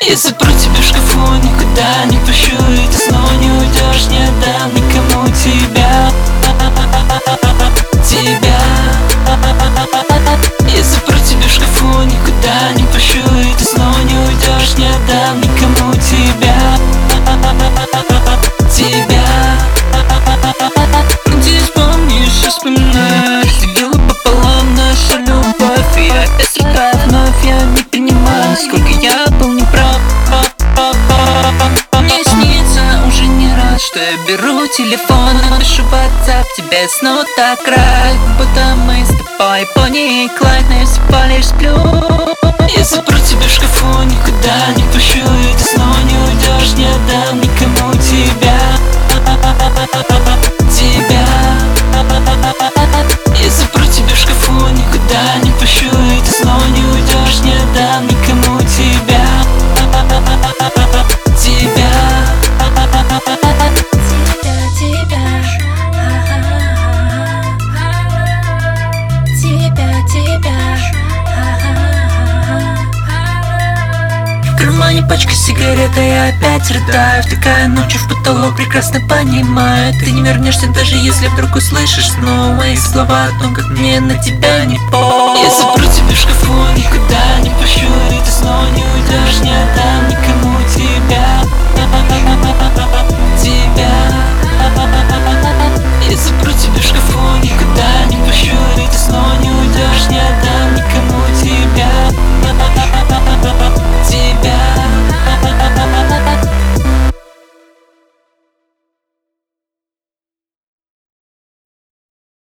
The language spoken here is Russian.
Я запру тебя в шкафу, никуда не пущу, и ты снова не уйдешь, не отдам никому тебя. Я запру тебя в шкафу, никуда не пущу, и ты снова не уйдешь, не отдам никому тебя. Надеюсь, помнишь и вспоминаешь, дело пополам наша любовь, и опять река вновь я не принимаю, сколько я был неправ. Мне снится уже не раз, что я беру телефон, пишу в WhatsApp, тебе снова так рад, будто мы с тобой Бонни и Клайд, но я всего лишь сплю. Я запру тебя в шкафу, никуда не пущу, и ты снова не уйдешь, не отдам никому тебя. Я запру тебя в шкафу, никуда не пущу, и ты снова не уйдешь, не отдам никому тебя. В кармане пачка сигарет, а я опять рыдаю, втыкая ночью в потолок, прекрасно понимаю, ты не вернешься, даже если вдруг услышишь снова мои слова о том, как мне на тебя не пол. Я запру тебя в шкафу, никуда не пущу, и ты снова не уйдешь, не отдам никому тебя.